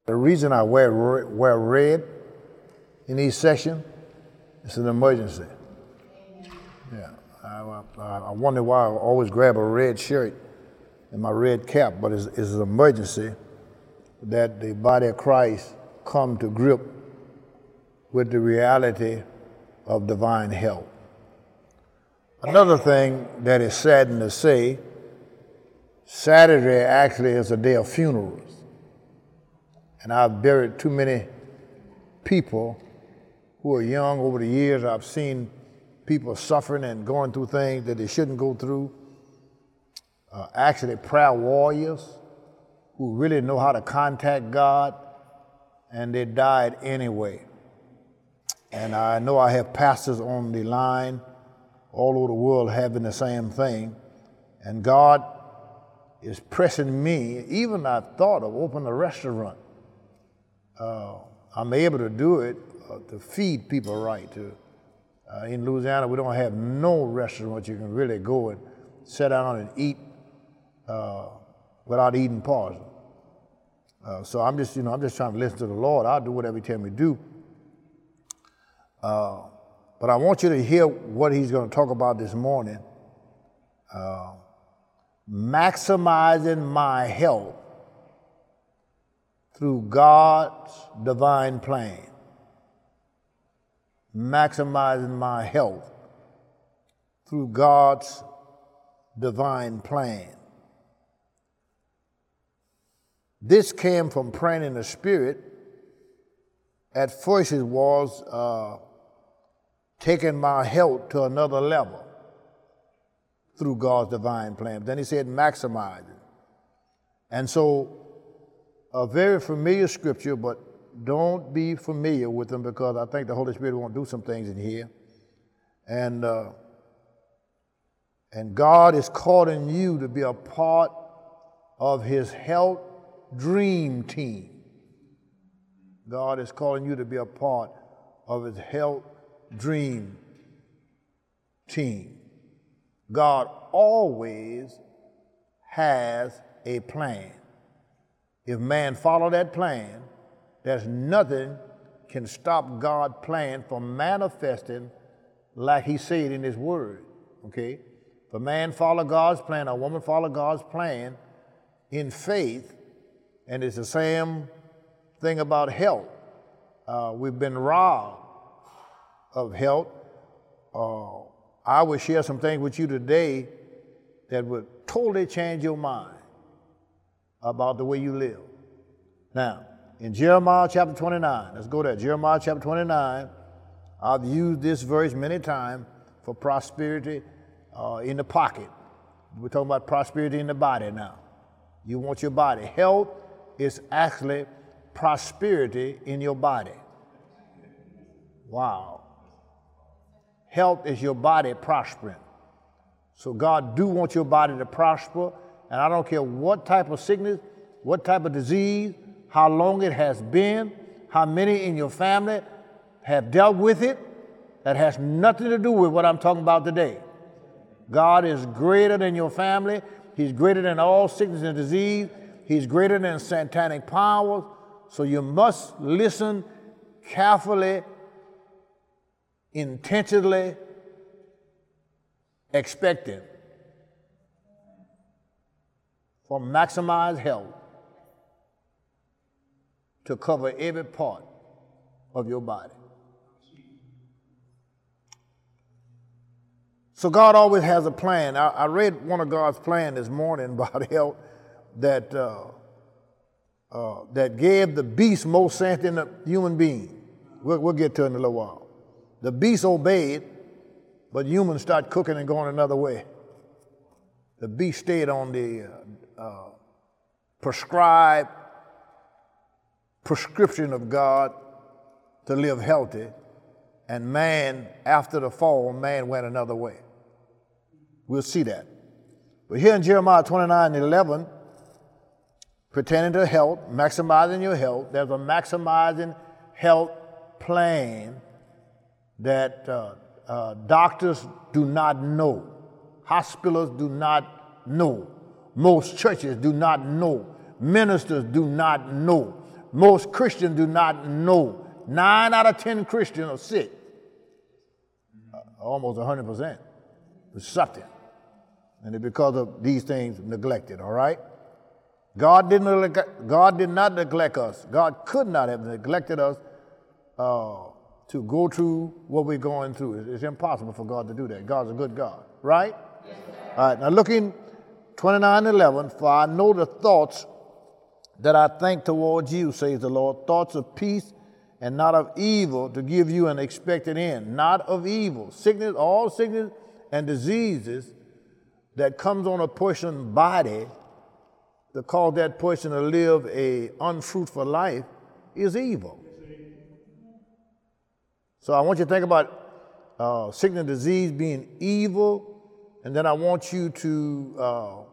The reason I wear red in each section is an emergency. Yeah, I wonder why I always grab a red shirt and my red cap, but it's an emergency that the body of Christ come to grip with the reality of divine health. Another thing that is saddening to say, Saturday actually is a day of funerals. And I've buried too many people who are young over the years. I've seen people suffering and going through things that they shouldn't go through. Actually, prayer warriors who really know how to contact God, and they died anyway. And I know I have pastors on the line all over the world having the same thing. And God is pressing me. Even I thought of opening a restaurant. I'm able to do it to feed people right. In Louisiana, we don't have no restaurant you can really go and sit down and eat without eating poison. So I'm just trying to listen to the Lord. I'll do whatever He tells me to do. But I want you to hear what He's going to talk about this morning. Maximizing my health through God's divine plan. Maximizing my health through God's divine plan. This came from praying in the Spirit. At first it was taking my health to another level through God's divine plan. Then He said maximize it. And so a very familiar scripture, but don't be familiar with them because I think the Holy Spirit won't do some things in here. And God is calling you to be a part of His health dream team. God is calling you to be a part of His health dream team. God always has a plan. If man follow that plan, there's nothing can stop God's plan from manifesting like He said in His Word, okay? If a man follow God's plan, a woman follow God's plan in faith, and it's the same thing about health. We've been robbed of health. I will share some things with you today that would totally change your mind about the way you live. Now, in Jeremiah chapter 29, let's go there. Jeremiah chapter 29, I've used this verse many times for prosperity in the pocket. We're talking about prosperity in the body now. You want your body. Health is actually prosperity in your body. Wow. Health is your body prospering. So God do want your body to prosper, and I don't care what type of sickness, what type of disease, how long it has been, how many in your family have dealt with it. That has nothing to do with what I'm talking about today. God is greater than your family. He's greater than all sickness and disease. He's greater than satanic powers. So you must listen carefully, intentionally, expecting for maximized health to cover every part of your body. So God always has a plan. I read one of God's plans this morning about health that gave the beast more sense than the human being. We'll get to it in a little while. The beast obeyed, but humans start cooking and going another way. The beast stayed on the prescribed prescription of God to live healthy, and man, after the fall, man went another way. We'll see that. But here in Jeremiah 29:11, pertaining to health, maximizing your health, there's a maximizing health plan that doctors do not know, hospitals do not know, most churches do not know, ministers do not know, most Christians do not know. 9 out of 10 Christians are sick. Almost 100%. It's something. And it's because of these things neglected, all right? God did not neglect us. God could not have neglected us to go through what we're going through. It's impossible for God to do that. God's a good God, right? Yes, all right, now looking 29:11, for I know the thoughts that I think towards you, says the Lord, thoughts of peace and not of evil, to give you an expected end. Not of evil. Sickness, all sickness and diseases that comes on a person's body to cause that person to live a unfruitful life is evil. So I want you to think about sickness and disease being evil, and then I want you to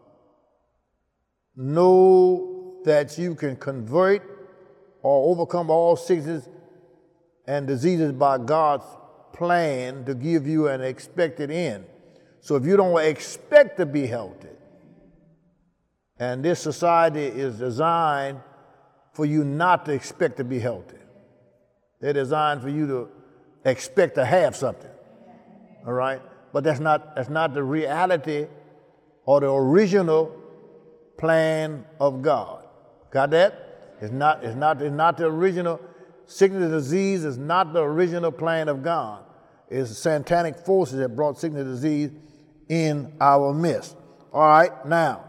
know that you can convert or overcome all sickness and diseases by God's plan to give you an expected end. So if you don't expect to be healthy, and this society is designed for you not to expect to be healthy. They're designed for you to expect to have something, all right? But that's not the reality or the original plan of God. Got that? It's not the original. Sickness and disease is not the original plan of God. It's satanic forces that brought sickness and disease in our midst. All right, now,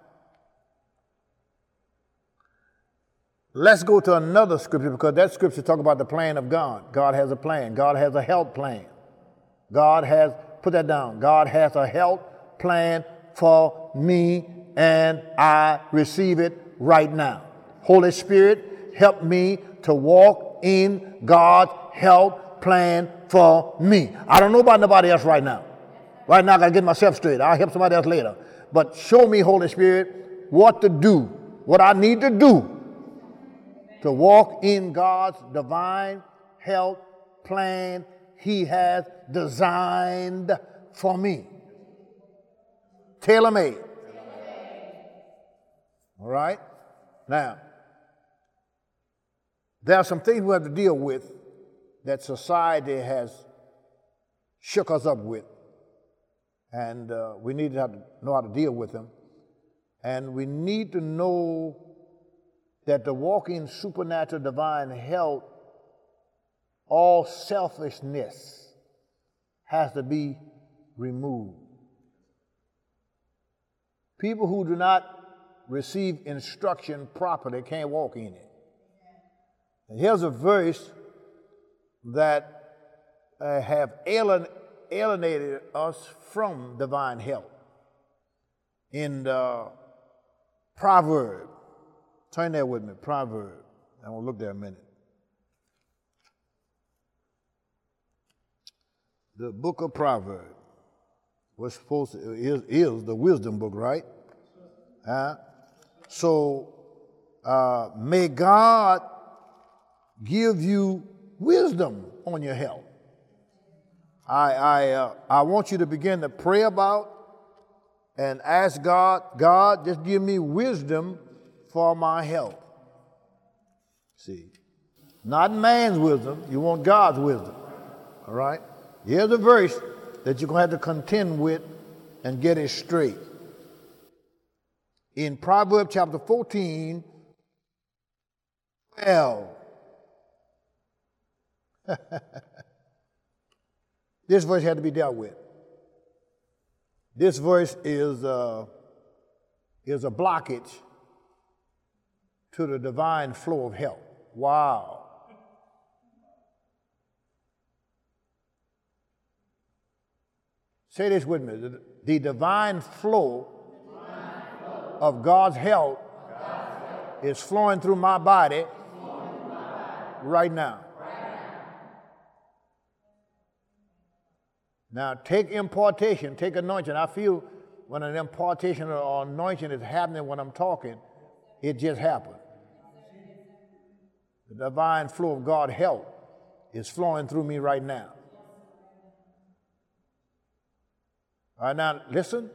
let's go to another scripture, because that scripture talks about the plan of God. God has a plan. God has a health plan. God has, put that down, God has a health plan for me, and I receive it right now. Holy Spirit, help me to walk in God's health plan for me. I don't know about nobody else right now. Right now I got to get myself straight. I'll help somebody else later. But show me, Holy Spirit, what to do, what I need to do to walk in God's divine health plan He has designed for me. Tailor-made. All right? Now, there are some things we have to deal with that society has shook us up with, and we need to know how to deal with them. And we need to know that to walk in supernatural divine health, all selfishness has to be removed. People who do not receive instruction properly can't walk in it. And here's a verse that have alienated us from divine health. In Proverbs, turn there with me, Proverbs. I want to look there a minute. The book of Proverbs was supposed to, is the wisdom book, right? So may God give you wisdom on your health. I want you to begin to pray about and ask God, God, just give me wisdom for my health. See, not man's wisdom, you want God's wisdom. All right? Here's a verse that you're going to have to contend with and get it straight. In Proverbs chapter 14, 12. This verse had to be dealt with. This verse is a blockage to the divine flow of health. Wow. Say this with me. The divine flow of God's health is flowing through my body right now. Now, take impartation, take anointing. I feel when an impartation or anointing is happening when I'm talking, it just happened. The divine flow of God's health is flowing through me right now. All right, now, listen.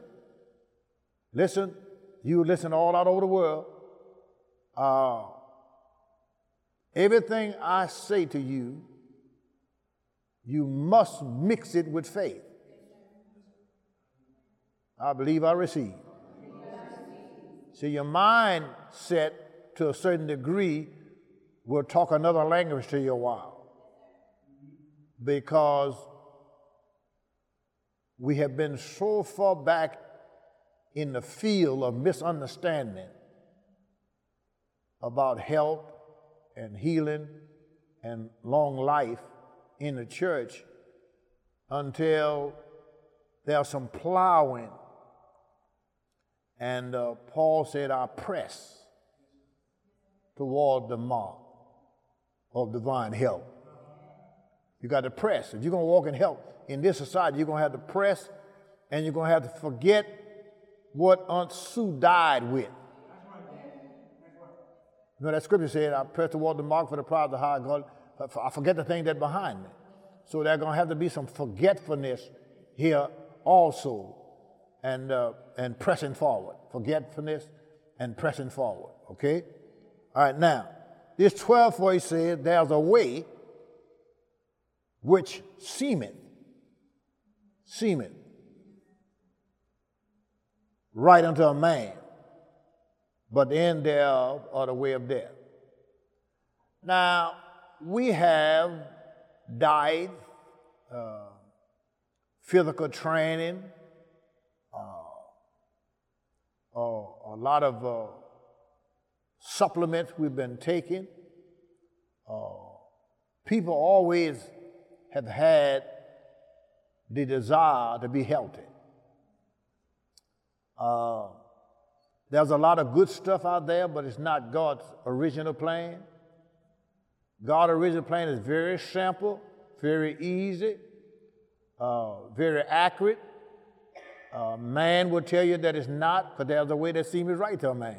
Listen. You listen all out over the world. Everything I say to you, you must mix it with faith. I believe I receive. See, your mindset to a certain degree will talk another language to you a while, because we have been so far back in the field of misunderstanding about health and healing and long life in the church until there's some plowing. And Paul said, I press toward the mark of divine health. You got to press. If you're going to walk in health in this society, you're going to have to press, and you're going to have to forget what Aunt Sue died with. You know, that scripture said, I press toward the mark for the prize of the high God. I forget the thing that's behind me. So there's going to have to be some forgetfulness here also, and pressing forward. Forgetfulness and pressing forward, okay? All right, now, this 12th verse says, there's a way which seemeth right unto a man, but the end thereof are the way of death. Now, we have diet, physical training, a lot of supplements we've been taking. People always have had the desire to be healthy. There's a lot of good stuff out there, but it's not God's original plan. God's original plan is very simple, very easy, very accurate. Man will tell you that it's not, because there's a way that seems right to a man.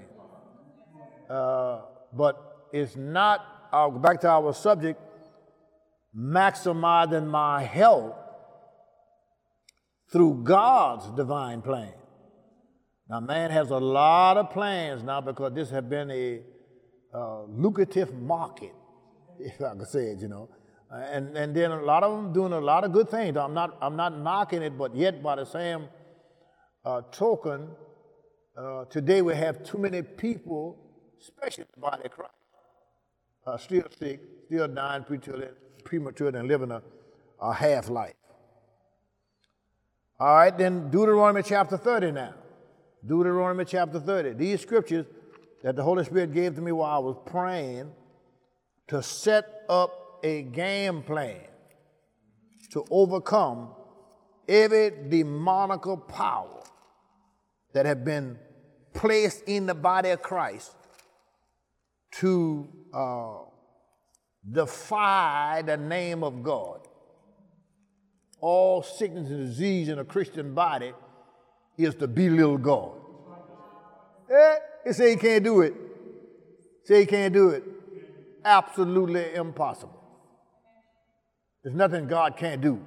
But it's not, I'll go back to our subject, maximizing my health through God's divine plan. Now, man has a lot of plans now, because this has been a lucrative market, if I could say it, you know. And then a lot of them doing a lot of good things. I'm not knocking it, but yet by the same token, today we have too many people, especially in the body of Christ, still sick, still dying prematurely and living a half life. All right, then Deuteronomy chapter 30 now. Deuteronomy chapter 30. These scriptures that the Holy Spirit gave to me while I was praying to set up a game plan to overcome every demonical power that have been placed in the body of Christ to defy the name of God. All sickness and disease in a Christian body is to belittle God. They say he can't do it. Say he can't do it. Absolutely impossible. There's nothing God can't do.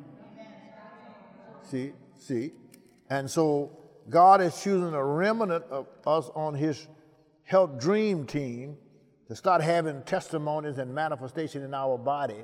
See? And so God is choosing a remnant of us on his health dream team to start having testimonies and manifestation in our body.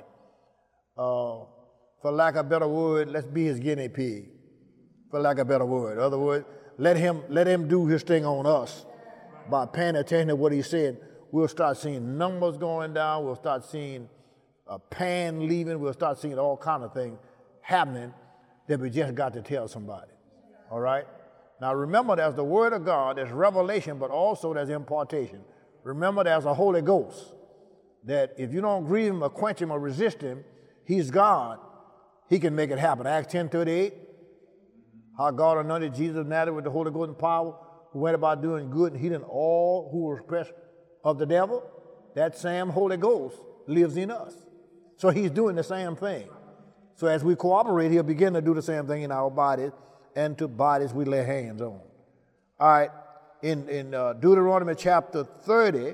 For lack of a better word, let's be his guinea pig. For lack of a better word. In other words, let him do his thing on us. By paying attention to what he said, we'll start seeing numbers going down. We'll start seeing pan leaving. We'll start seeing all kinds of things happening that we just got to tell somebody. All right? Now remember, there's the word of God, there's revelation, but also there's impartation. Remember, there's a Holy Ghost that if you don't grieve him or quench him or resist him, he's God. He can make it happen. Acts 10:38, how God anointed Jesus of Nazareth with the Holy Ghost and power, who went about doing good and healing all who were oppressed of the devil. That same Holy Ghost lives in us. So he's doing the same thing. So as we cooperate, he'll begin to do the same thing in our bodies, and to bodies we lay hands on. All right, in Deuteronomy chapter 30,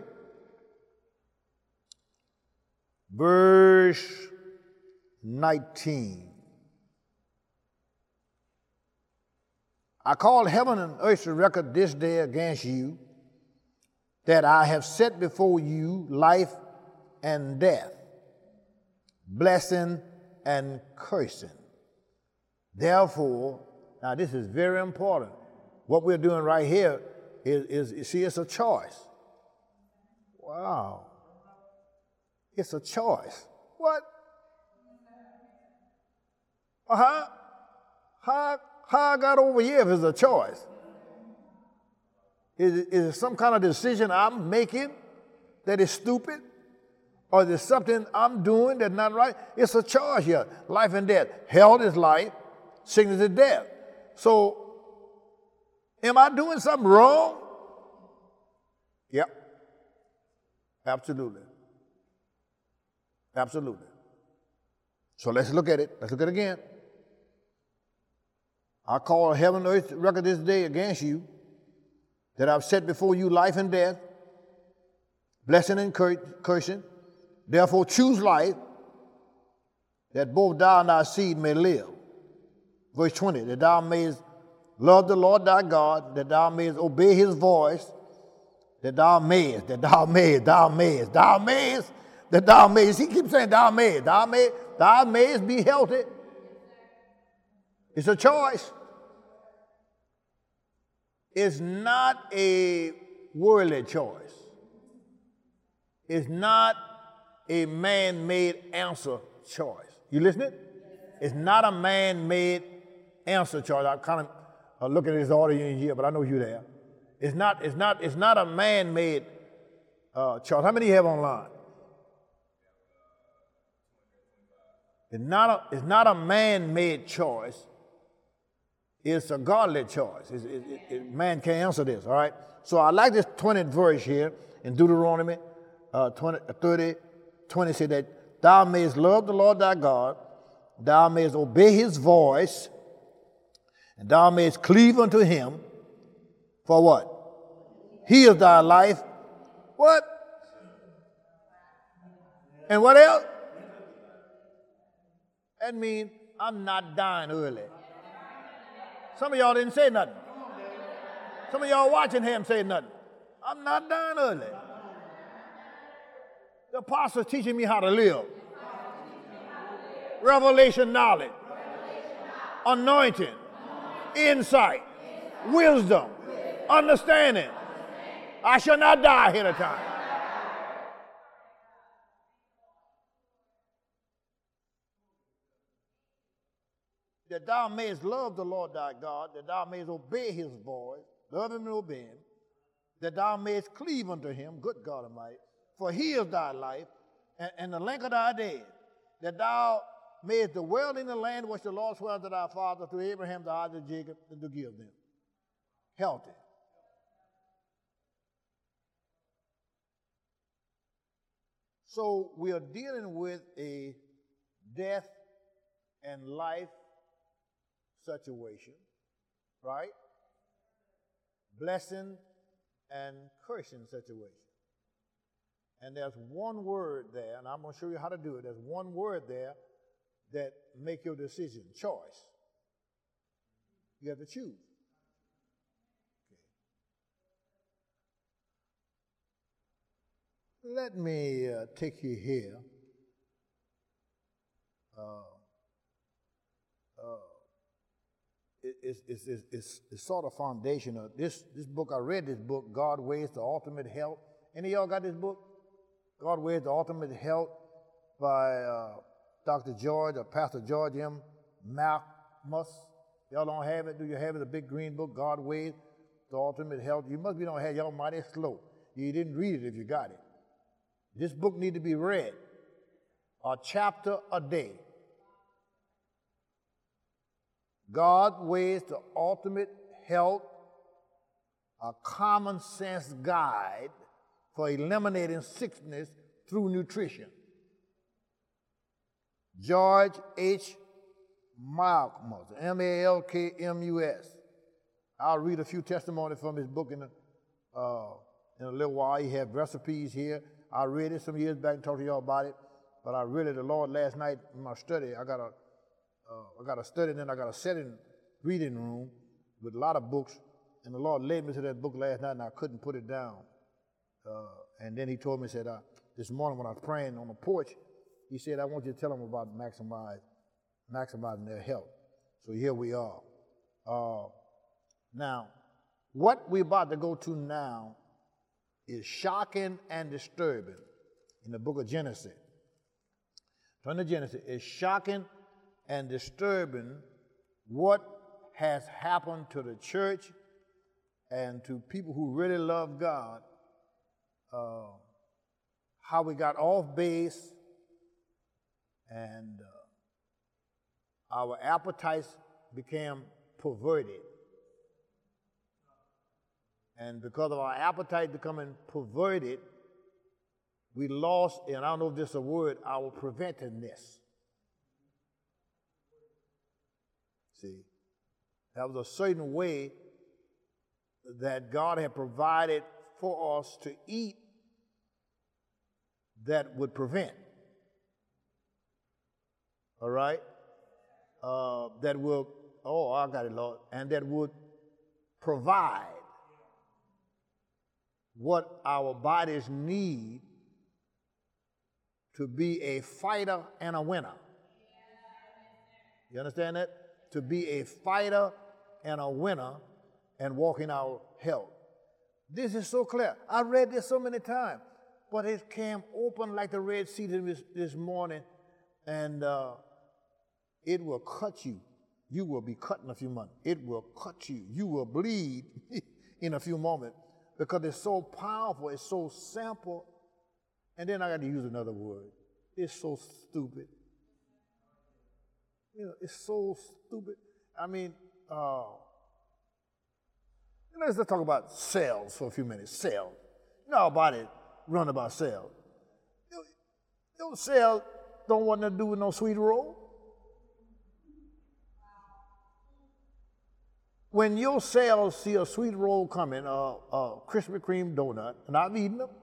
verse 19. I call heaven and earth to record this day against you, that I have set before you life and death, blessing and cursing. Therefore, now this is very important. What we're doing right here is see, it's a choice. Wow. It's a choice. What? How I got over here if it's a choice? Is it some kind of decision I'm making that is stupid? Or is it something I'm doing that's not right? It's a choice here. Life and death. Health is life, sickness is death. So, am I doing something wrong? Yep. Absolutely. Absolutely. So let's look at it. Let's look at it again. I call heaven and earth record this day against you, that I've set before you life and death, blessing and cursing. Therefore choose life, that both thou and thy seed may live. Verse 20, that thou mayest love the Lord thy God, that thou mayest obey his voice, that thou mayest. He keeps saying thou mayest be healthy. It's a choice. It's not a worldly choice. It's not a man-made answer choice. You listening? It's not a man-made answer choice. I kind of looking at this order in here, but I know you're there. It's not a man-made choice. How many you have online? It's not a man-made choice. It's a godly choice. Man can't answer this, all right? So I like this 20th verse here in Deuteronomy 20 say that thou mayest love the Lord thy God, thou mayest obey his voice, and thou mayest cleave unto him. For what? He is thy life. What? And what else? That means I'm not dying early. Some of y'all didn't say nothing. Some of y'all watching him say nothing. I'm not dying early. The apostle's teaching me how to live. Revelation knowledge. Anointing. Insight. Wisdom. Understanding. I shall not die ahead of time. That thou mayest love the Lord thy God, that thou mayest obey his voice, love him and obey him, that thou mayest cleave unto him, good God Almighty, for he is thy life and the length of thy days, that thou mayest dwell in the land which the Lord swore to thy father, to Abraham, to Isaac, Jacob, and to give them. Healthy. So we are dealing with a death and life situation, right? Blessing and cursing situation. And there's one word there, and I'm going to show you how to do it. There's one word there that make your decision, choice. You have to choose. Okay. Let me take you here. It's sort of foundational. This book, I read this book, God Weighs the Ultimate Health. Any of y'all got this book? God Weighs the Ultimate Health by Dr. George or Pastor George M. Malmus. Y'all don't have it? Do you have it? The big green book, God Weighs the Ultimate Health. You must be don't have. Y'all mighty slow. You didn't read it if you got it. This book need to be read a chapter a day. God Weighs the Ultimate Health, a common sense guide for eliminating sickness through nutrition. George H. Malmus, M-A-L-K-M-U-S. I'll read a few testimonies from his book in a little while. He have recipes here. I read it some years back and talked to y'all about it. But I read it the Lord last night in my study. I got a study, and then I got a setting reading room with a lot of books. And the Lord led me to that book last night, and I couldn't put it down. And then he told me, he said, this morning when I was praying on the porch, he said, I want you to tell them about maximizing their health. So here we are. Now, what we're about to go to now is shocking and disturbing in the book of Genesis. Turn to Genesis. It's shocking and disturbing what has happened to the church and to people who really love God, how we got off base and our appetites became perverted. And because of our appetite becoming perverted, we lost, and I don't know if this is a word, our preventiveness. See, that was a certain way that God had provided for us to eat that would prevent. All right? That will, oh, I got it, Lord, and that would provide what our bodies need to be a fighter and a winner. You understand that? To be a fighter and a winner and walk in our health. This is so clear. I read this so many times, but it came open like the Red Sea this morning, and it will cut you. You will be cut in a few months. It will cut you. You will bleed in a few moments because it's so powerful, it's so simple. And then I got to use another word. It's so stupid. You know, it's so stupid. I mean, let's talk about cells for a few minutes. Cells. You know how body run about cells. Your cells don't want nothing to do with no sweet roll. When your cells see a sweet roll coming, a Krispy Kreme donut, and I've eaten them,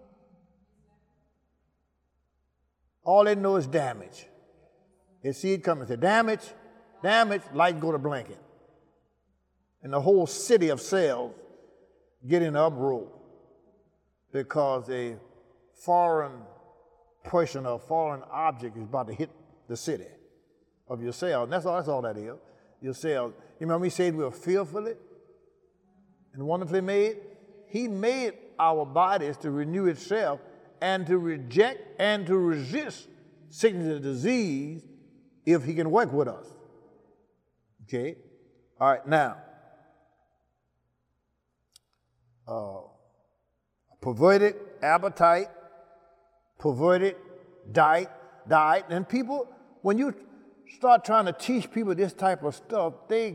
all they know is damage. They see it coming, say, damage, light go to blinking. And the whole city of cells get in uproar because a foreign person or foreign object is about to hit the city of your cell. And that's all that is. Your cells. You remember he said we were fearfully and wonderfully made? He made our bodies to renew itself and to reject and to resist sickness and disease if he can work with us. Okay? All right, now, perverted appetite, perverted diet, and people, when you start trying to teach people this type of stuff, they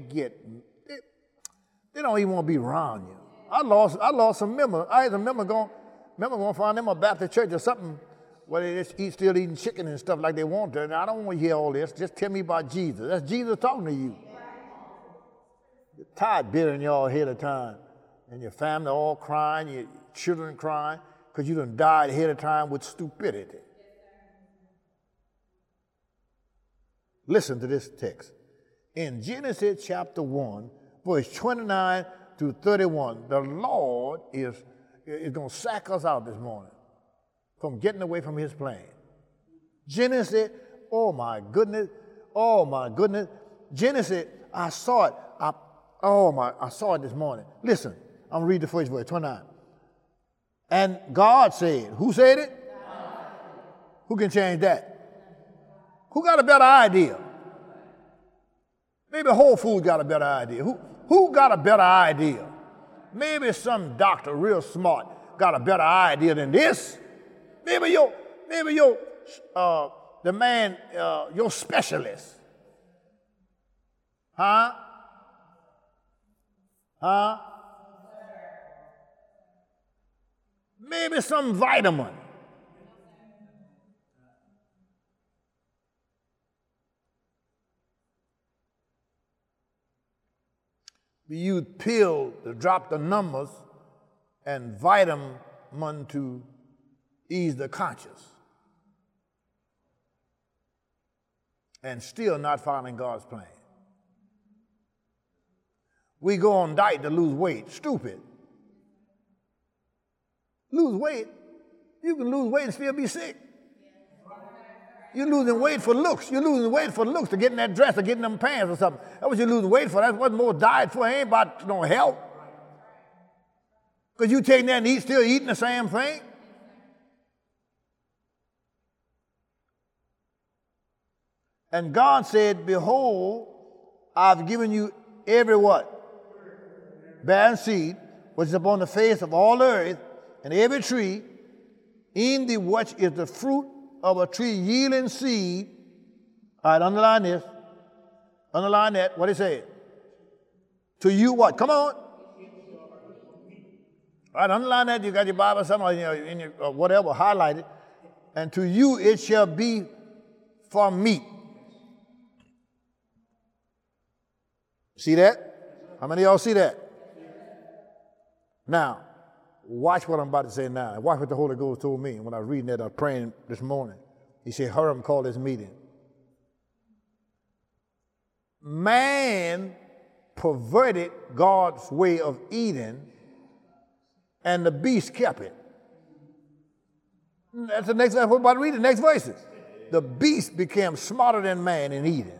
don't even want to be around you. I lost some members. I had a member going to find them a Baptist church or something where they just still eating chicken and stuff like they want to. And I don't want to hear all this. Just tell me about Jesus. That's Jesus talking to you. You're tired burying y'all ahead of time. And your family all crying, your children crying, because you done died ahead of time with stupidity. Listen to this text. In Genesis chapter 1, verse 29 to 31, the Lord is going to sack us out this morning from getting away from his plan. Genesis, oh my goodness. Genesis, I saw it. I saw it this morning. Listen, I'm going to read the first verse, 29. And God said, who said it? God. Who can change that? Who got a better idea? Maybe Whole Foods got a better idea. Who got a better idea? Maybe some doctor real smart got a better idea than this. Maybe your specialist. Huh? Maybe some vitamin. We use pills to drop the numbers and vitamin to ease the conscience. And still not following God's plan. We go on diet to lose weight. Stupid. Lose weight? You can lose weight and still be sick. You're losing weight for looks. You're losing weight for looks to get in that dress or get in them pants or something. That's what you're losing weight for. That's what more diet for. It ain't about no health. Because you taking that and still eating the same thing. And God said, behold, I've given you every what? Barren seed, which is upon the face of all the earth, and every tree, in the which is the fruit of a tree yielding seed. All right, underline this. Underline that. What it said? To you what? Come on. All right, underline that. You got your Bible somewhere, in your whatever, highlight it. And to you it shall be for meat. See that? How many of y'all see that? Now, watch what I'm about to say now. Watch what the Holy Ghost told me when I was reading that, I was praying this morning. He said, Hiram called this meeting. Man perverted God's way of eating, and the beast kept it. That's the next, we're about to read the next verses. The beast became smarter than man in eating.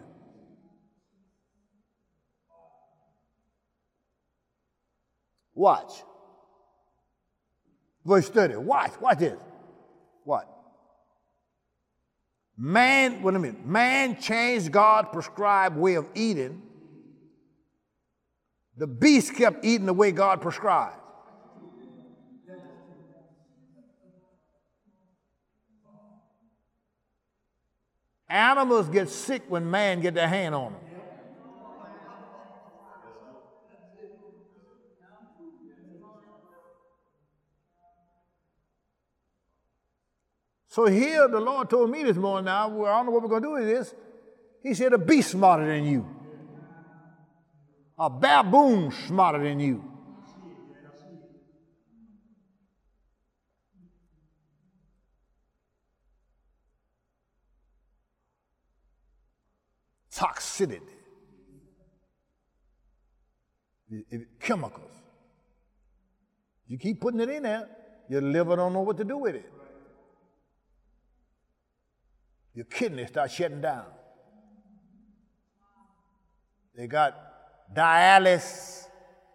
Watch. Verse 30. Watch this. What? Man, wait a minute. Man changed God's prescribed way of eating. The beast kept eating the way God prescribed. Animals get sick when man get their hand on them. So here the Lord told me this morning now, I don't know what we're going to do with this. He said a beast smarter than you. A baboon smarter than you. Toxicity. Chemicals. You keep putting it in there, your liver don't know what to do with it. Your kidneys start shutting down. They got dialysis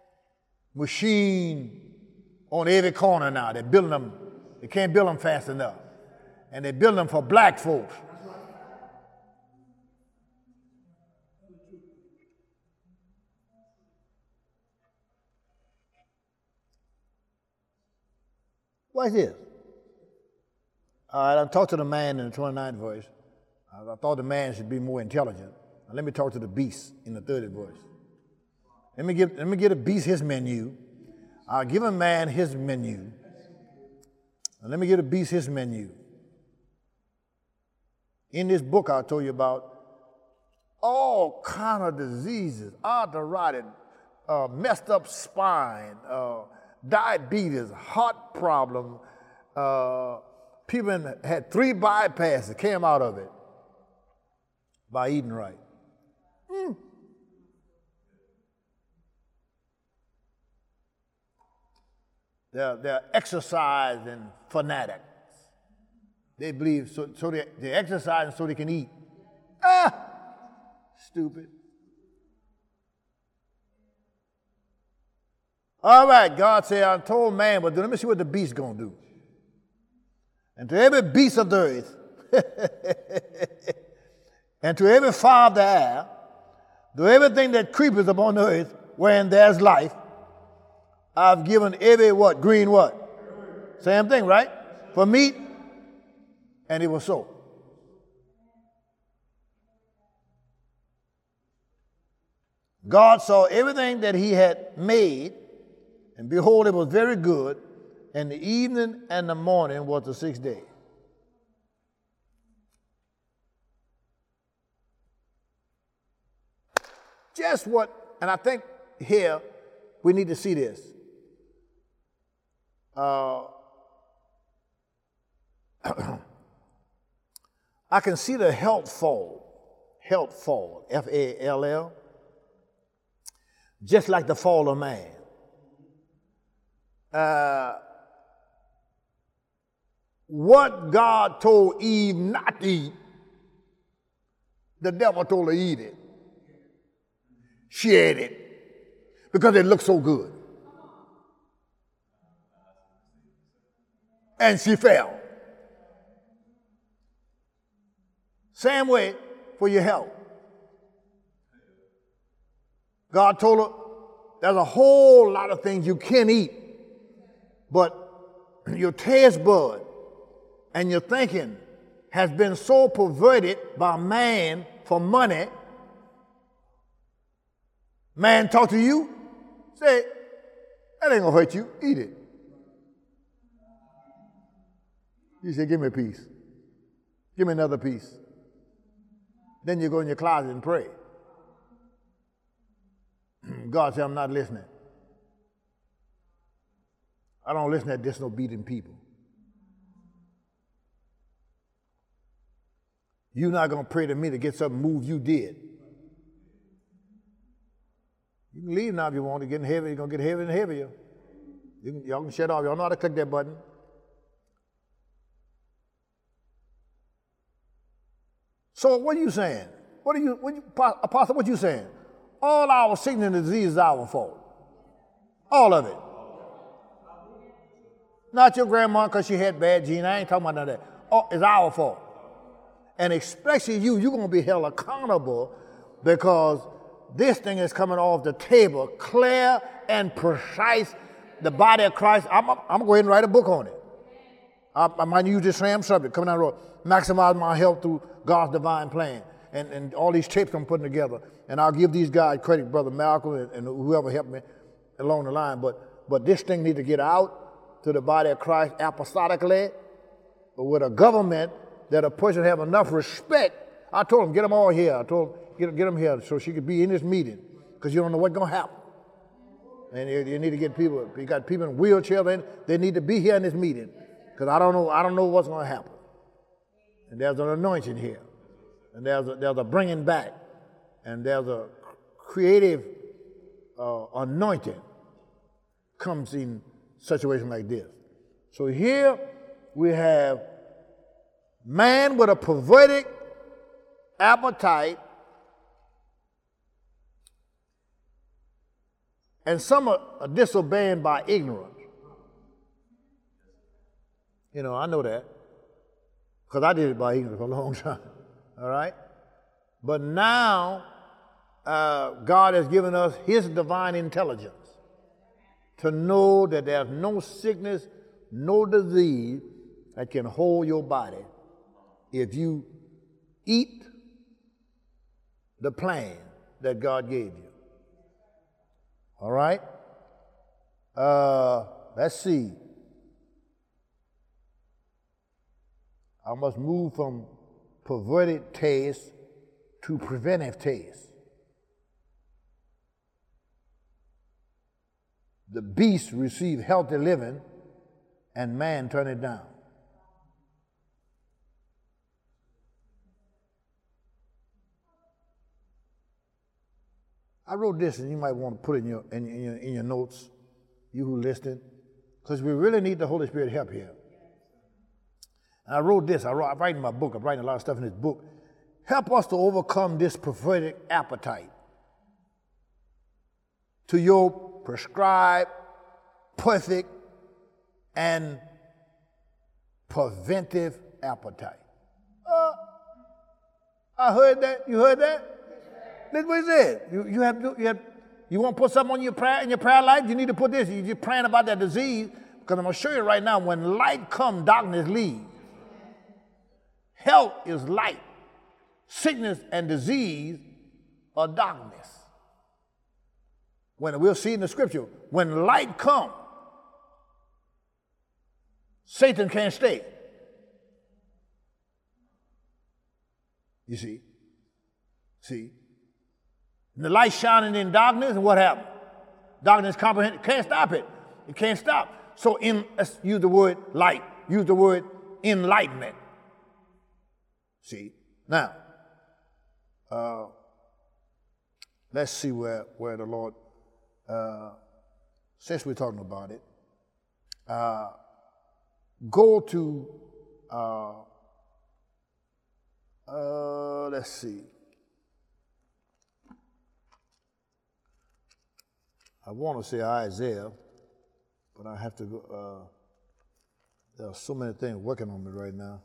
machine on every corner now. They're building them. They can't build them fast enough. And they build them for black folks. What's this? All right, I've talked to the man in the 29th verse. I thought the man should be more intelligent. Now let me talk to the beast in the 30th verse. Let me give the beast his menu. I'll give a man his menu. And let me give the beast his menu. In this book I told you about all kind of diseases, arthritis, messed up spine, diabetes, heart problem. People had 3 bypasses, came out of it by eating right. They're exercising fanatics. They believe so they're exercising so they can eat. Stupid. All right, God said, I told man, but let me see what the beast's going to do. And to every beast of the earth, and to every fowl of the air, to everything that creepeth upon the earth, wherein there's life, I've given every what? Green what? Same thing, right? For meat, and it was so. God saw everything that he had made, and behold, it was very good, and the evening and the morning was the 6th day. Just what, and I think here we need to see this. I can see the health fall, F-A-L-L, just like the fall of man. what God told Eve not to eat, the devil told her to eat it. She ate it because it looked so good. And she fell. Same way for your health. God told her there's a whole lot of things you can't eat, but your taste bud and your thinking has been so perverted by man for money. Man talk to you, say, that ain't gonna hurt you, eat it. You say, give me a piece. Give me another piece. Then you go in your closet and pray. God said, I'm not listening. I don't listen to disobedient people. You're not going to pray to me to get something moved you did. You can leave now if you want to get in heavy. You're going to get heavier and heavier. Y'all can shut off. Y'all know how to click that button. So what are you saying? Apostle, what are you saying? All our sickness and disease is our fault. All of it. Not your grandma because she had bad genes. I ain't talking about none of that. Oh, it's our fault. And especially you're going to be held accountable because this thing is coming off the table, clear and precise. The body of Christ, I'm going to go ahead and write a book on it. I might use this same subject, coming down the road, maximize my health through God's divine plan. And all these tapes I'm putting together. And I'll give these guys credit, Brother Malcolm and whoever helped me along the line. But this thing needs to get out to the body of Christ apostolically, but with a government that a person have enough respect. I told them, get them all here. I told them, get them here so she could be in this meeting because you don't know what's going to happen. And you need to get people, you got people in wheelchairs, they need to be here in this meeting because I don't know what's going to happen. And there's an anointing here. And there's a bringing back, and there's a creative anointing comes in situations like this. So here we have man with a perverted appetite, and some are disobeying by ignorance. You know, I know that because I did it by ignorance for a long time. All right? But now, God has given us his divine intelligence to know that there's no sickness, no disease that can hold your body if you eat the plan that God gave you. All right? Let's see. I must move from perverted taste to preventive taste. The beast receive healthy living and man turn it down. I wrote this, and you might want to put it in your notes, you who listened, because we really need the Holy Spirit help here. And I wrote this. I'm writing my book. I'm writing a lot of stuff in this book. Help us to overcome this prophetic appetite to your prescribed, perfect, and preventive appetite. I heard that. You heard that? That's what he said. You want to put something on your prayer in your prayer life? You need to put this. You're praying about that disease because I'm going to show you right now. When light comes, darkness leaves. Health is light. Sickness and disease are darkness. When we'll see in the scripture, when light comes, Satan can't stay. You see? And the light shining in darkness, and what happened? Darkness comprehend, can't stop it. It can't stop. So let's use the word light. Use the word enlightenment. See? Now, let's see where the Lord, since we're talking about it, go to let's see. I want to say Isaiah, but I have to go. There are so many things working on me right now.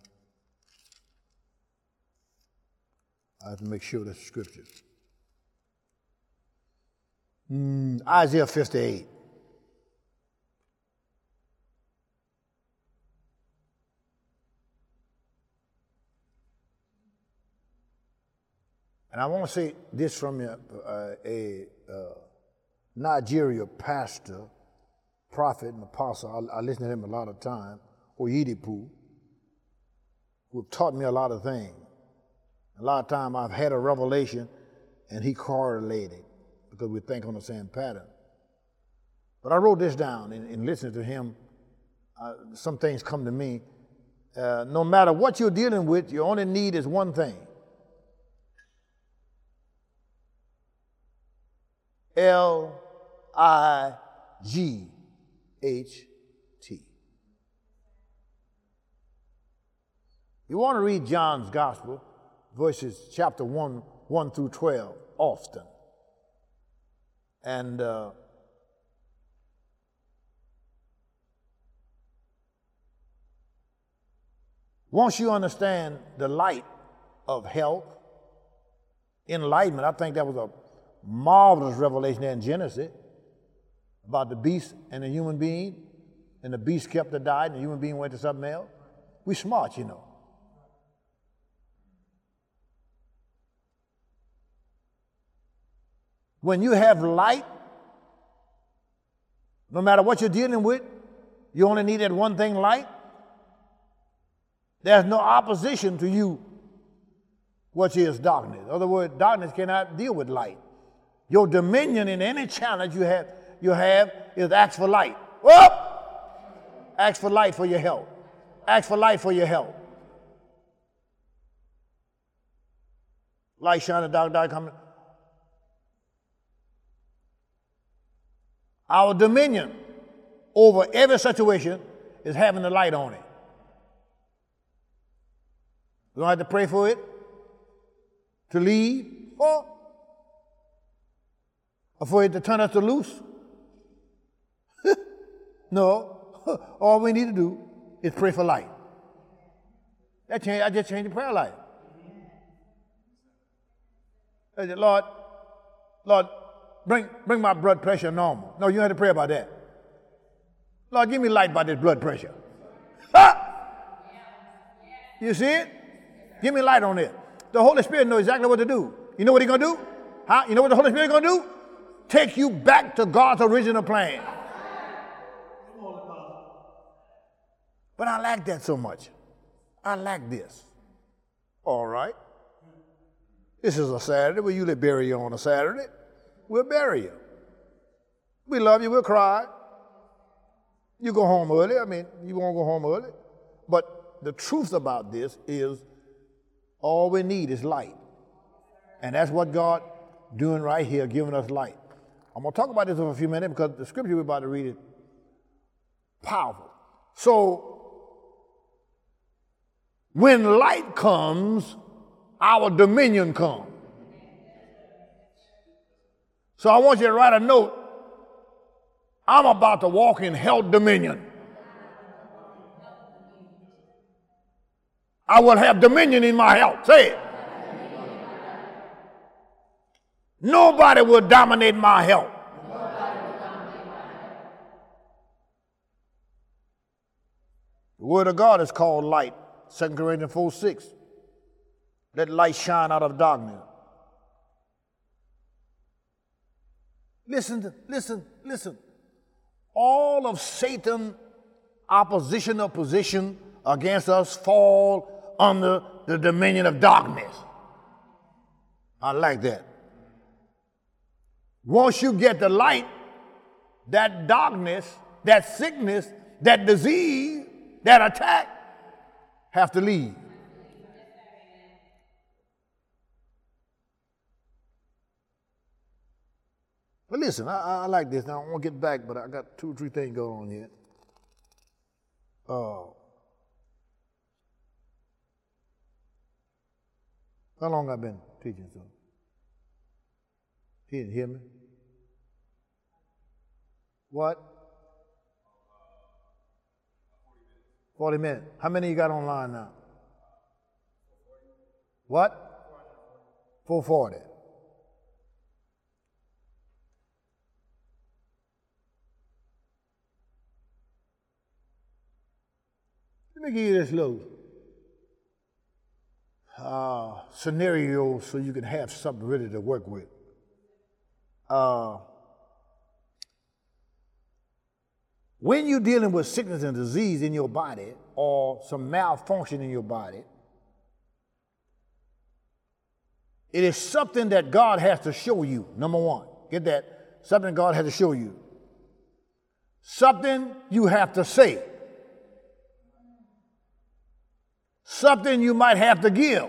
I have to make sure that's scripture. Isaiah 58. And I want to say this from a Nigeria pastor, prophet, and apostle. I listen to him a lot of time, Oyedepo, who have taught me a lot of things. A lot of time I've had a revelation and he correlated because we think on the same pattern. But I wrote this down in listening to him. Some things come to me. No matter what you're dealing with, your only need is one thing. L-I-G-H-T. You want to read John's Gospel, verses chapter 1 through 12, often. And once you understand the light of health, enlightenment, I think that was a marvelous revelation there in Genesis about the beast and the human being, and the beast kept or died, and the human being went to something else. We smart, you know. When you have light, no matter what you're dealing with, you only need that one thing, light. There's no opposition to you, which is darkness. In other words, darkness cannot deal with light. Your dominion in any challenge you have is ask for light. Whoop! Ask for light for your health. Ask for light for your health. Light shining, dark coming. Our dominion over every situation is having the light on it. We don't have to pray for it to leave or for it to turn us to loose. No, all we need to do is pray for light. I just changed the prayer life. I said, Lord, bring my blood pressure normal. No, you don't have to pray about that. Lord, give me light about this blood pressure. Ha! You see it? Give me light on it. The Holy Spirit knows exactly what to do. You know what he's going to do? Huh? You know what the Holy Spirit is going to do? Take you back to God's original plan. But I lack that so much. I lack this. All right. This is a Saturday. We'll usually bury you on a Saturday. We'll bury you. We love you. We'll cry. You go home early. I mean, you won't go home early. But the truth about this is all we need is light. And that's what God doing right here, giving us light. I'm going to talk about this for a few minutes because the scripture we're about to read is powerful. So, when light comes, our dominion comes. So I want you to write a note. I'm about to walk in health dominion. I will have dominion in my health. Say it. Nobody will dominate my health. The word of God is called light. 2 Corinthians 4:6. Let light shine out of darkness. Listen. All of Satan's opposition or position against us fall under the dominion of darkness. I like that. Once you get the light, that darkness, that sickness, that disease, that attack have to leave. But listen, I like this. Now I want to get back, but I got 2 or 3 things going on here. How long I've been teaching, so? He didn't hear me. What? 40 minutes. How many you got online now? What? 440. Let me give you this little scenario so you can have something ready to work with. When you're dealing with sickness and disease in your body or some malfunction in your body, it is something that God has to show you, number one. Get that? Something God has to show you. Something you have to say. Something you might have to give.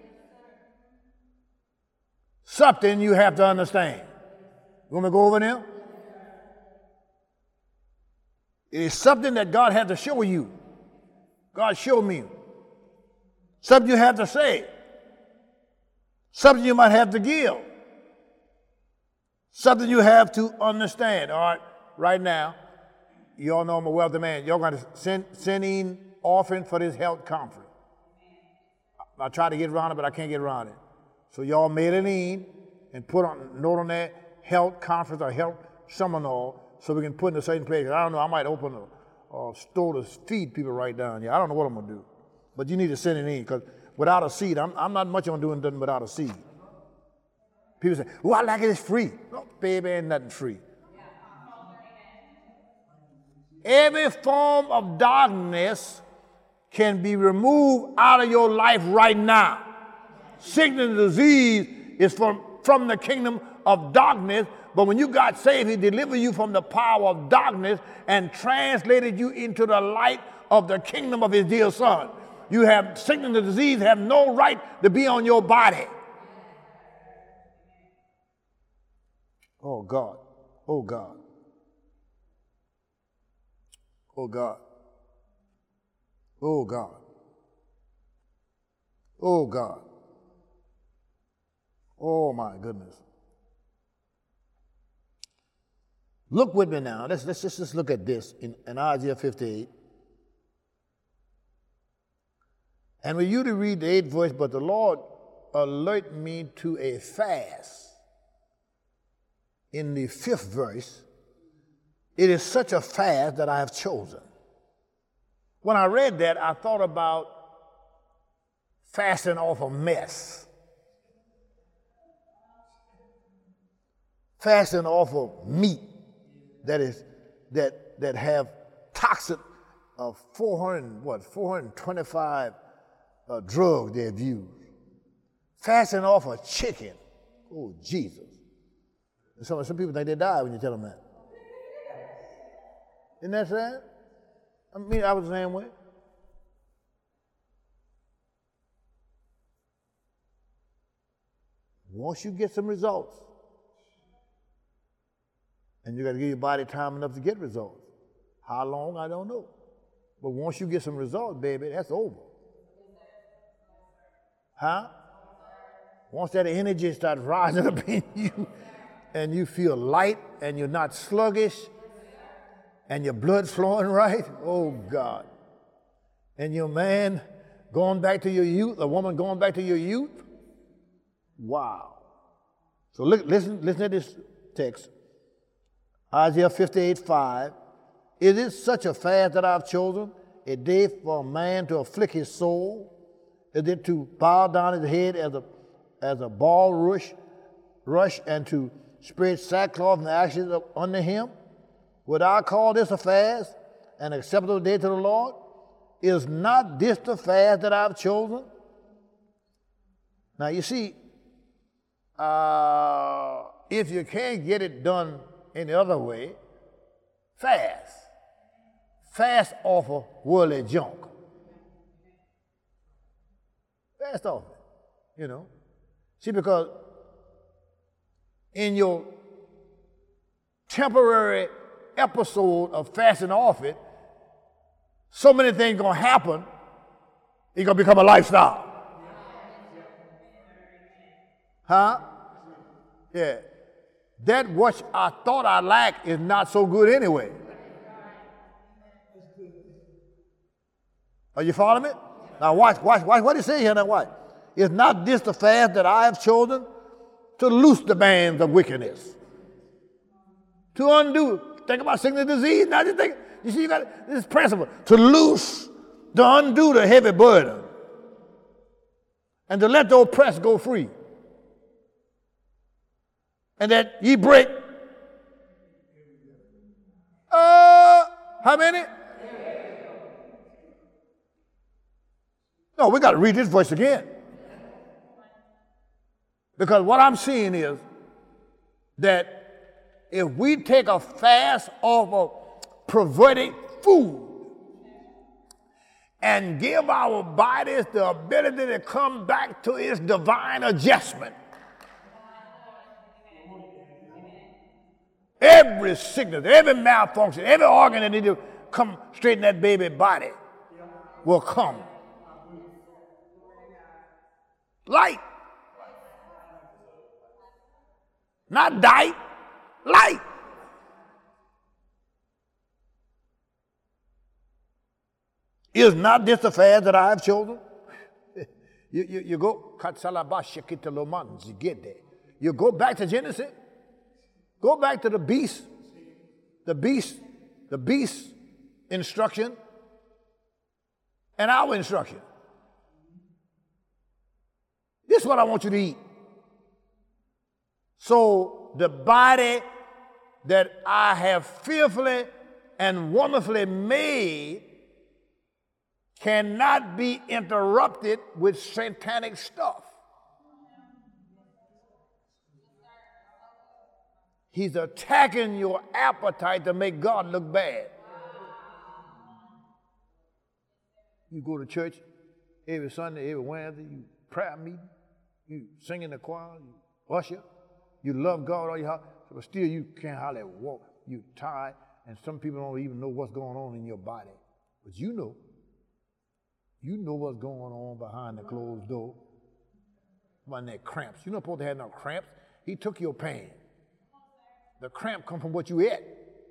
Something you have to understand. You want me to go over there? It is something that God had to show you. God showed me. Something you have to say. Something you might have to give. Something you have to understand. All right, right now, you all know I'm a wealthy man. Y'all going to send in offering for this health conference. I try to get around it, but I can't get around it. So y'all made it in and put on note on that health conference or health seminar so we can put in a certain place. I don't know, I might open a store to feed people right down here. I don't know what I'm going to do. But you need to send it in because without a seed, I'm not much on doing nothing without a seed. People say, oh, I like it, it's free. No, baby, ain't nothing free. Every form of darkness can be removed out of your life right now. Sickness and disease is from the kingdom of darkness, but when you got saved, he delivered you from the power of darkness and translated you into the light of the kingdom of his dear son. You have sickness and disease have no right to be on your body. Oh God, oh God, oh God. Oh, God. Oh, God. Oh, my goodness. Look with me now. Let's just look at this in Isaiah 58. And we usually read the 8th verse, but the Lord alert me to a fast in the 5th verse. It is such a fast that I have chosen. When I read that, I thought about fasting off a mess. Fasting off of meat that have toxic 425 drugs they've used. Fasting off of chicken. Oh, Jesus. And some people think they die when you tell them that. Isn't that sad? I mean, I was the same way. Once you get some results, and you got to give your body time enough to get results. How long, I don't know. But once you get some results, baby, that's over. Huh? Once that energy starts rising up in you, and you feel light, and you're not sluggish, and your blood's flowing right, oh God. And your man going back to your youth, a woman going back to your youth, wow. So listen to this text, Isaiah 58:5. It is such a fast that I've chosen, a day for a man to afflict his soul, is it to bow down his head as a ball rush and to spread sackcloth and ashes under him? Would I call this a fast, an acceptable day to the Lord? Is not this the fast that I've chosen? Now you see, if you can't get it done any other way, fast. Fast off of worldly junk. Fast off it, you know. See, because in your temporary episode of fasting off it, so many things going to happen, it's going to become a lifestyle. Huh? Yeah. That which I thought I lacked is not so good anyway. Are you following me? Now watch. What he say here now, watch. Is not this the fast that I have chosen? To loose the bands of wickedness. To undo. Think about sickness and disease. Now you think, you see, you got this principle. To loose, to undo the heavy burden. And to let the oppressed go free. And that ye break. How many? No, we got to read this verse again. Because what I'm seeing is that if we take a fast off of perverted food and give our bodies the ability to come back to its divine adjustment, every sickness, every malfunction, every organ that needs to come straight in that baby body will come. Light. Not diet, light. Is not this the fast that I have chosen? You go, you go back to Genesis. Go back to the beast instruction and our instruction. This is what I want you to eat. So the body that I have fearfully and wonderfully made cannot be interrupted with satanic stuff. He's attacking your appetite to make God look bad. You go to church every Sunday, every Wednesday, you prayer meeting, you sing in the choir, you usher, you love God all your heart, but still you can't hardly walk. You tired, and some people don't even know what's going on in your body. But you know what's going on behind the closed door. About that cramps. You're not supposed to have no cramps. He took your pain. The cramp come from what you ate.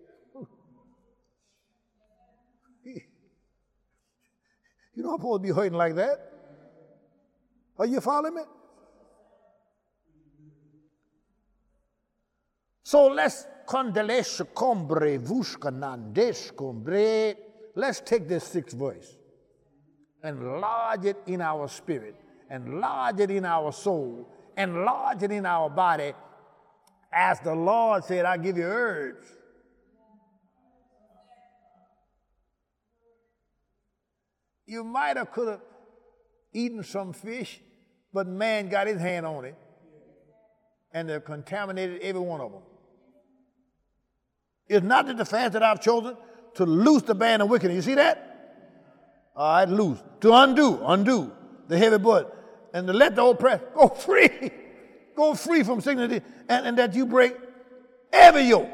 You're not supposed to be hurting like that. Are you following me? So let's take this 6th verse and lodge it in our spirit, and lodge it in our soul, and lodge it in our body. As the Lord said, I give you herbs. You might have could have eaten some fish, but man got his hand on it, and they contaminated every one of them. It's not that the fast that I've chosen to loose the band of wickedness. You see that? All right, loose. To undo the heavy burden, and to let the oppressed go free. Go free from sickness, and that you break every yoke.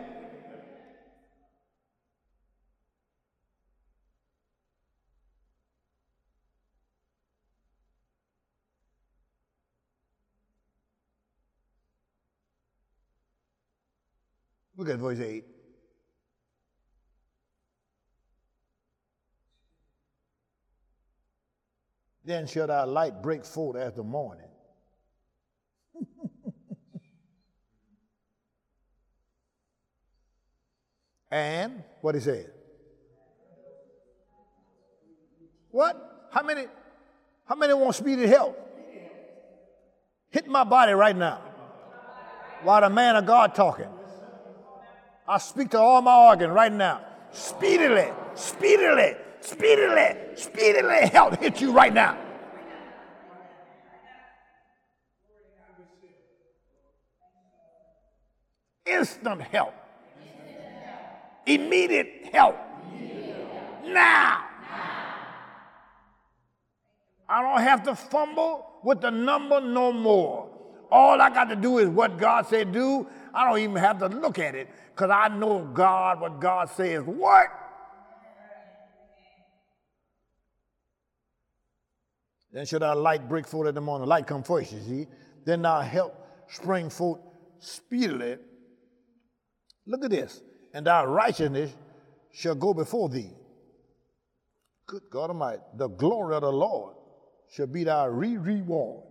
Look at verse 8. Then shall thy light break forth as the morning. And what he said? What? How many want speedy help? Hit my body right now. While the man of God talking. I speak to all my organs right now. Speedily help hit you right now. Instant help. Immediate help. Now. I don't have to fumble with the number no more. All I got to do is what God said do. I don't even have to look at it because I know God, what God says work. Then should our light break forth in the morning. Light come first, you see. Then our help spring forth speedily. Look at this. And thy righteousness shall go before thee. Good God Almighty, the glory of the Lord shall be thy reward.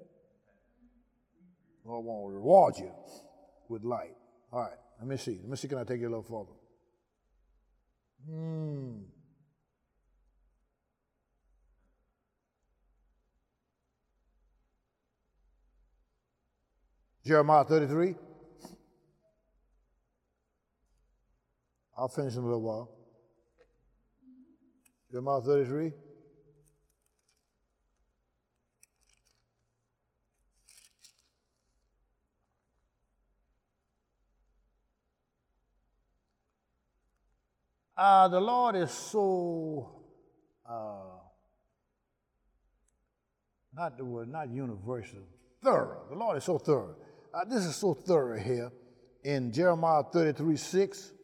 Lord will reward you with light. All right, let me see. Can I take you a little further? Jeremiah 33. I'll finish in a little while. Jeremiah 33. The Lord is so, not universal, thorough. The Lord is so thorough. This is so thorough here in Jeremiah 33:6.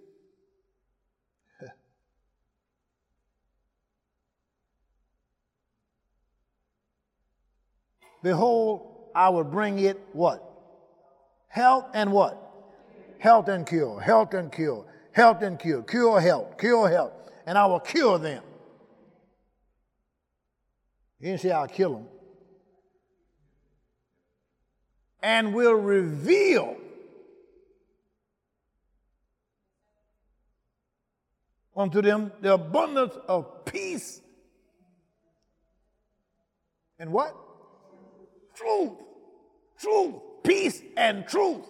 Behold, I will bring it what? Health and what? Health and cure, health and cure, health and cure, cure health, and I will cure them. He didn't say I'll kill them. And will reveal unto them the abundance of peace and what? Truth, peace and truth.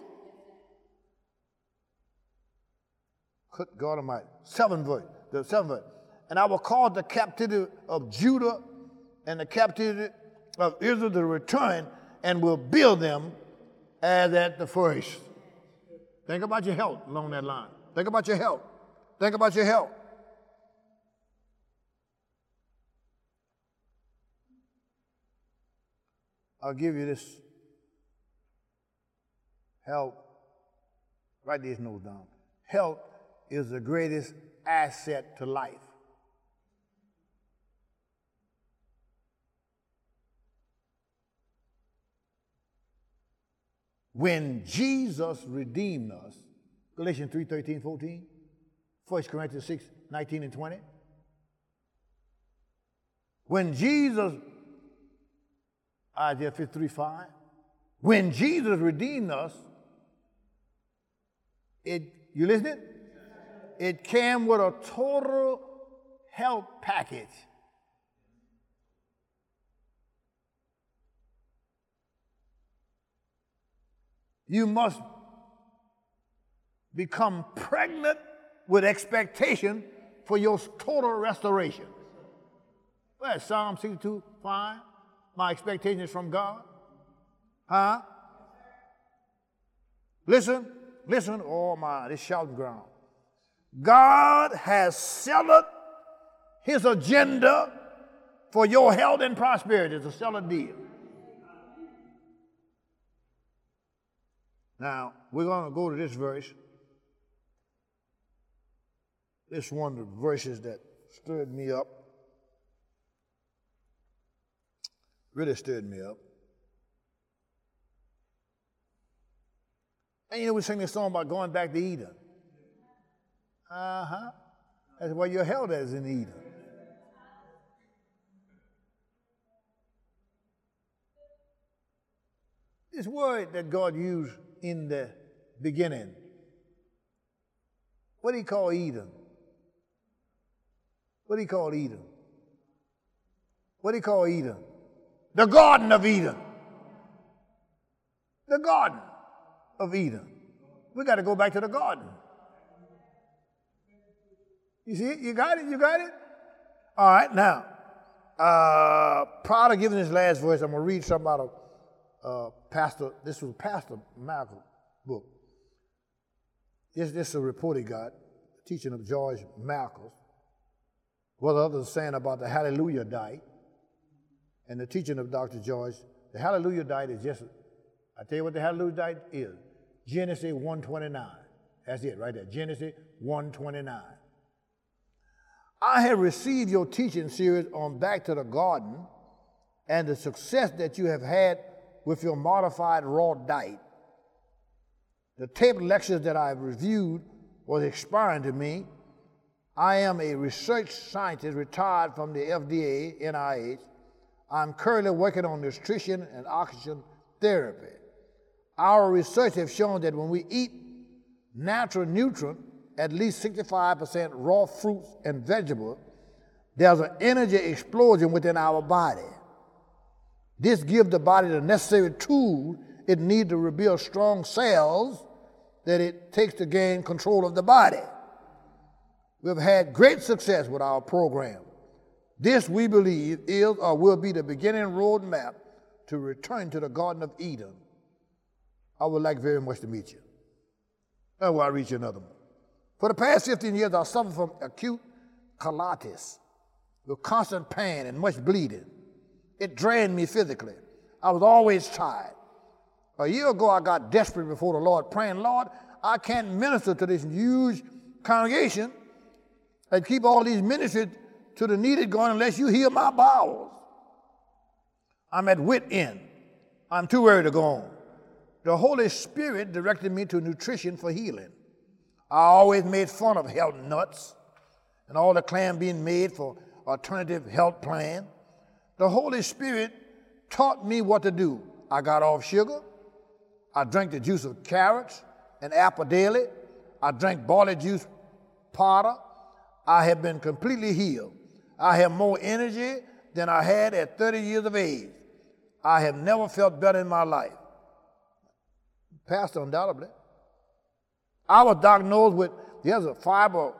Good God Almighty. The seventh verse. And I will cause the captivity of Judah and the captivity of Israel to return, and will build them as at the first. Think about your health along that line. Think about your health. Think about your health. I'll give you this health. Write these notes down. Health is the greatest asset to life. When Jesus redeemed us, Galatians 3:13-14, 1 Corinthians 6:19 and 20. When Jesus, Isaiah 53:5, when Jesus redeemed us, you listening? It came with a total health package. You must become pregnant with expectation for your total restoration. Well, Psalm 62:5, my expectation is from God. Huh? Listen, oh my, this shouting ground. God has settled his agenda for your health and prosperity. It's a settled deal. Now, we're going to go to this verse. This one of the verses that stirred me up. Really stirred me up. And you know, we sing this song about going back to Eden. That's where your health is, in Eden. This word that God used in the beginning, what do you call Eden? What do you call Eden? What do you call Eden? The Garden of Eden. The Garden of Eden. We got to go back to the garden. You see it? You got it? You got it? All right, now, prior to giving this last verse, I'm going to read something out of this was Pastor Malcolm book. This is a report he got, teaching of George Malcolm, what others are saying about the Hallelujah Diet, and the teaching of Dr. George. The Hallelujah Diet is just, I tell you what the Hallelujah Diet is. Genesis 1:29. That's it right there. Genesis 1:29. I have received your teaching series on Back to the Garden and the success that you have had with your modified raw diet. The tape lectures that I've reviewed was inspiring to me. I am a research scientist retired from the FDA, NIH. I'm currently working on nutrition and oxygen therapy. Our research has shown that when we eat natural nutrient, at least 65% raw fruits and vegetables, there's an energy explosion within our body. This gives the body the necessary tools it needs to rebuild strong cells that it takes to gain control of the body. We've had great success with our program. This, we believe, is or will be the beginning roadmap to return to the Garden of Eden. I would like very much to meet you. And will I reach another one? For the past 15 years, I suffered from acute colitis with constant pain and much bleeding. It drained me physically. I was always tired. A year ago, I got desperate before the Lord, praying, Lord, I can't minister to this huge congregation and keep all these ministries to the needed going unless you heal my bowels. I'm at wit end. I'm too worried to go on. The Holy Spirit directed me to nutrition for healing. I always made fun of health nuts and all the claim being made for alternative health plan. The Holy Spirit taught me what to do. I got off sugar. I drank the juice of carrots and apple daily. I drank barley juice powder. I have been completely healed. I have more energy than I had at 30 years of age. I have never felt better in my life. Pastor, undoubtedly. I was diagnosed with, there's a fibromyalgia,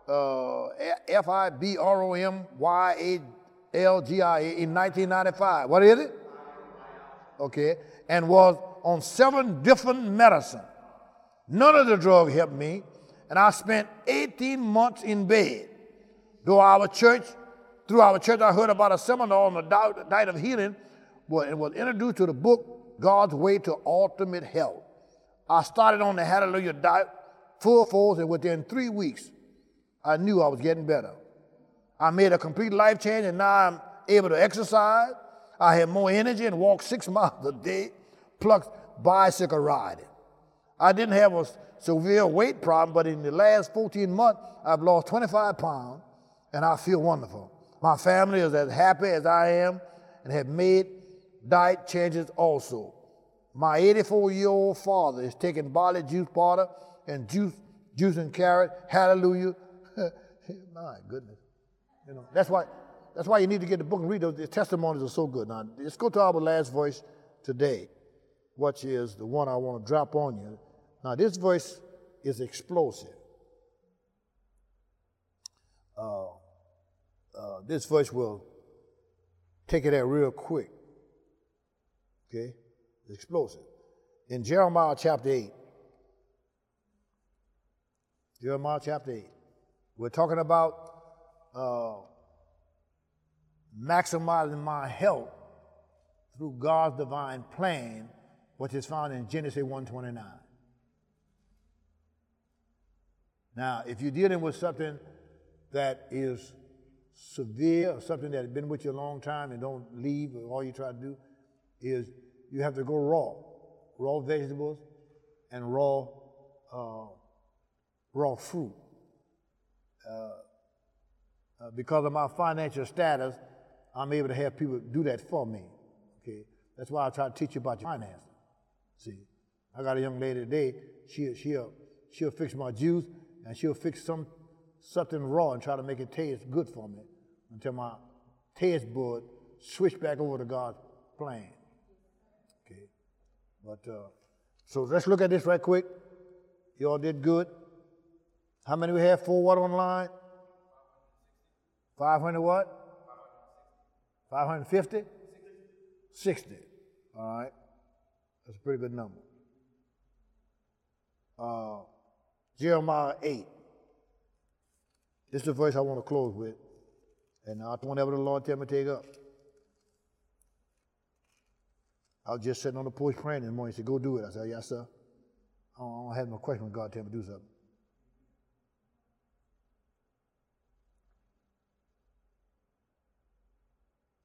in 1995. What is it? Okay, and was on 7 different medicines. None of the drugs helped me, and I spent 18 months in bed. Through our church, I heard about a seminar on the diet of healing, and was introduced to the book, God's Way to Ultimate Health. I started on the Hallelujah diet, full force, and within 3 weeks, I knew I was getting better. I made a complete life change, and now I'm able to exercise. I have more energy and walk 6 miles a day, plus bicycle riding. I didn't have a severe weight problem, but in the last 14 months, I've lost 25 pounds, and I feel wonderful. My family is as happy as I am and have made diet changes also. My 84-year-old father is taking barley juice powder and juicing carrot. Hallelujah. My goodness. You know, that's why you need to get the book and read those. The testimonies are so good. Now, let's go to our last voice today, which is the one I want to drop on you. Now, this voice is explosive. This voice will take it out real quick. Okay? It's explosive. In Jeremiah chapter 8, we're talking about maximizing my health through God's divine plan, which is found in Genesis 1:29. Now, if you're dealing with something that is severe, or something that has been with you a long time and don't leave, or all you try to do is you have to go raw vegetables and raw fruit. Because of my financial status, I'm able to have people do that for me. Okay, that's why I try to teach you about your finances. See, I got a young lady today. She'll fix my juice, and she'll fix something raw and try to make it taste good for me until my taste bud switch back over to God's plan. Okay, but so let's look at this right quick. You all did good. How many we have? 4 what online? 500 what? 550? 60. All right. That's a pretty good number. Jeremiah 8. This is the verse I want to close with. And whenever the Lord tell me to take up. I was just sitting on the porch praying in the morning. He said, go do it. I said, yes, sir. I don't have no question when God tell me to do something.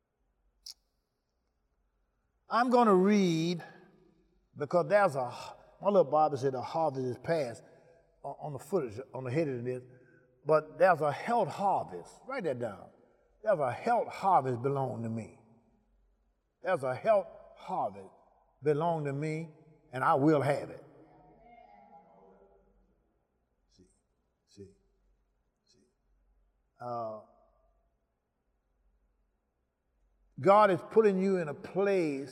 I'm going to read because there's My little Bible said the harvest is past on the footage, on the head of this. But there's a health harvest. Write that down. There's a health harvest belong to me. There's a health harvest belong to me, and I will have it. See. God is putting you in a place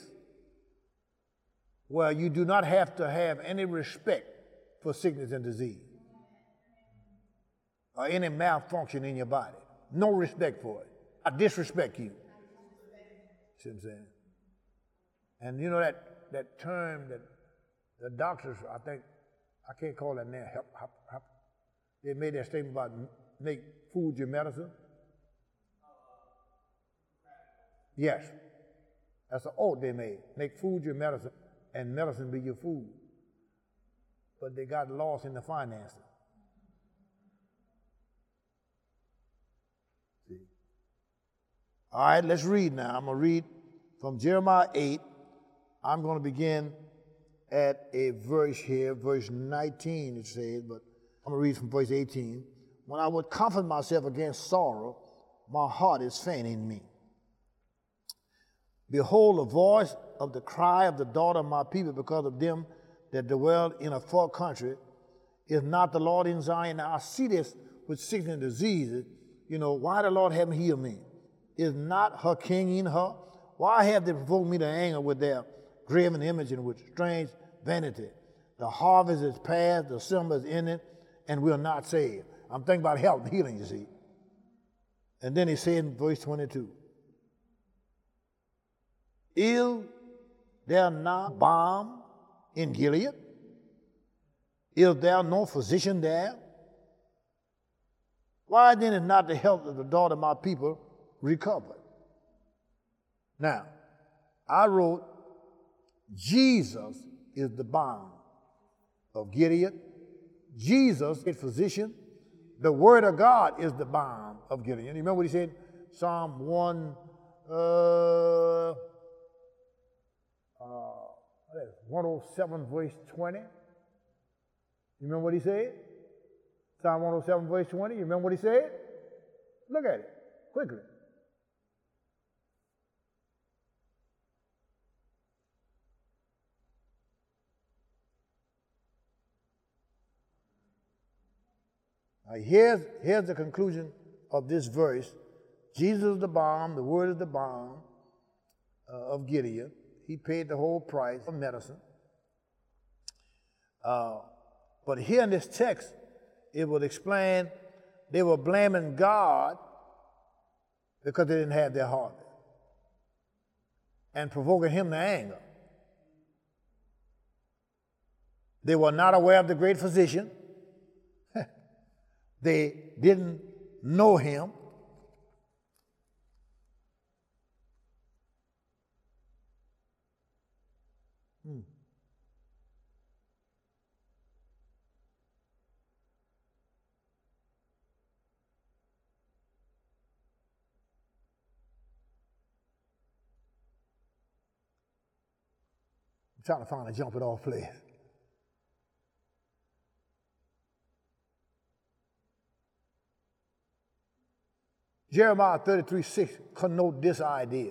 where you do not have to have any respect for sickness and disease or any malfunction in your body. No respect for it. I disrespect you. See what I'm saying? And you know that term that the doctors, I think, I can't call that name, they made that statement about make food your medicine. Yes. That's an oath they made. Make food your medicine and medicine be your food. But they got lost in the finances. See? All right, let's read now. I'm going to read from Jeremiah 8. I'm going to begin at a verse here, verse 19 it says, but I'm going to read from verse 18. When I would comfort myself against sorrow, my heart is faint in me. Behold, the voice of the cry of the daughter of my people because of them that dwell in a far country. Is not the Lord in Zion? Now I see this with sickness and diseases. You know, why the Lord haven't healed me? Is not her king in her? Why have they provoked me to anger with their graven image and with strange vanity? The harvest is past, the summer is in it, and we're not saved. I'm thinking about health and healing, you see. And then he said in verse 22, is there not balm in Gilead? Is there no physician there? Why then is not the health of the daughter of my people recovered? Now, I wrote, Jesus is the balm of Gilead. Jesus is physician. The word of God is the balm of Gilead. You remember what he said? Psalm 107 verse 20. You remember what he said? Psalm 107 verse 20. You remember what he said? Look at it quickly. Now here's the conclusion of this verse. Jesus is the balm, the word is the balm of Gilead. He paid the whole price for medicine. But here in this text, it will explain they were blaming God because they didn't have their harvest and provoking him to anger. They were not aware of the great physician. They didn't know him. I'm trying to find a jump it off place. Jeremiah 33:6 connote this idea.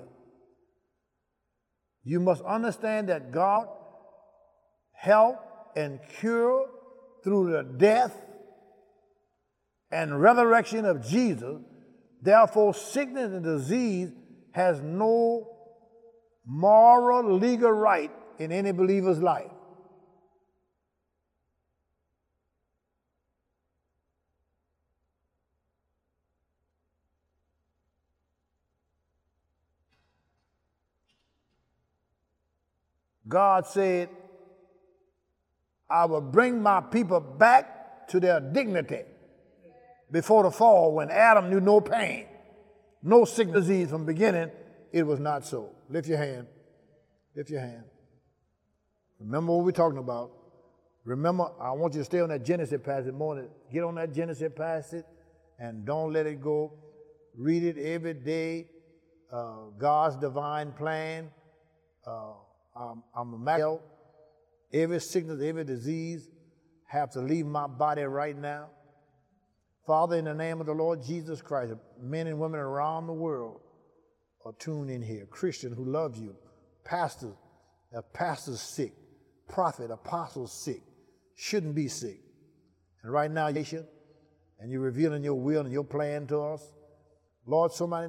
You must understand that God helped and cured through the death and resurrection of Jesus. Therefore, sickness and disease has no moral, legal right in any believer's life. God said, I will bring my people back to their dignity before the fall when Adam knew no pain, no sickness, disease from the beginning. It was not so. Lift your hand. Lift your hand. Remember what we're talking about. Remember, I want you to stay on that Genesis passage more. Get on that Genesis passage and don't let it go. Read it every day. God's divine plan. I'm a Every sickness, every disease have to leave my body right now. Father, in the name of the Lord Jesus Christ, men and women around the world are tuned in here. Christians who love you, pastors, pastors sick, prophet, apostles sick, shouldn't be sick. And right now, and you're revealing your will and your plan to us. Lord, so many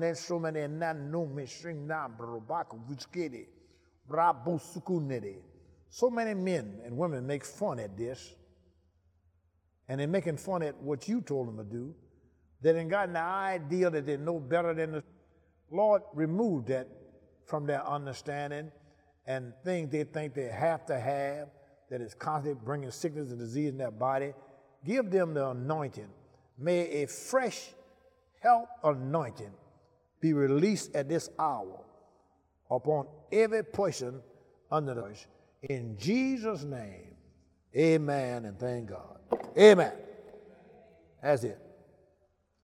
men and women make fun at this, and they're making fun at what you told them to do. They done gotten the idea that they know better than the Lord. Remove that from their understanding and things they think they have to have that is constantly bringing sickness and disease in their body. Give them the anointing. May a fresh health anointing be released at this hour upon every person under the earth. In Jesus' name, amen and thank God. Amen. That's it.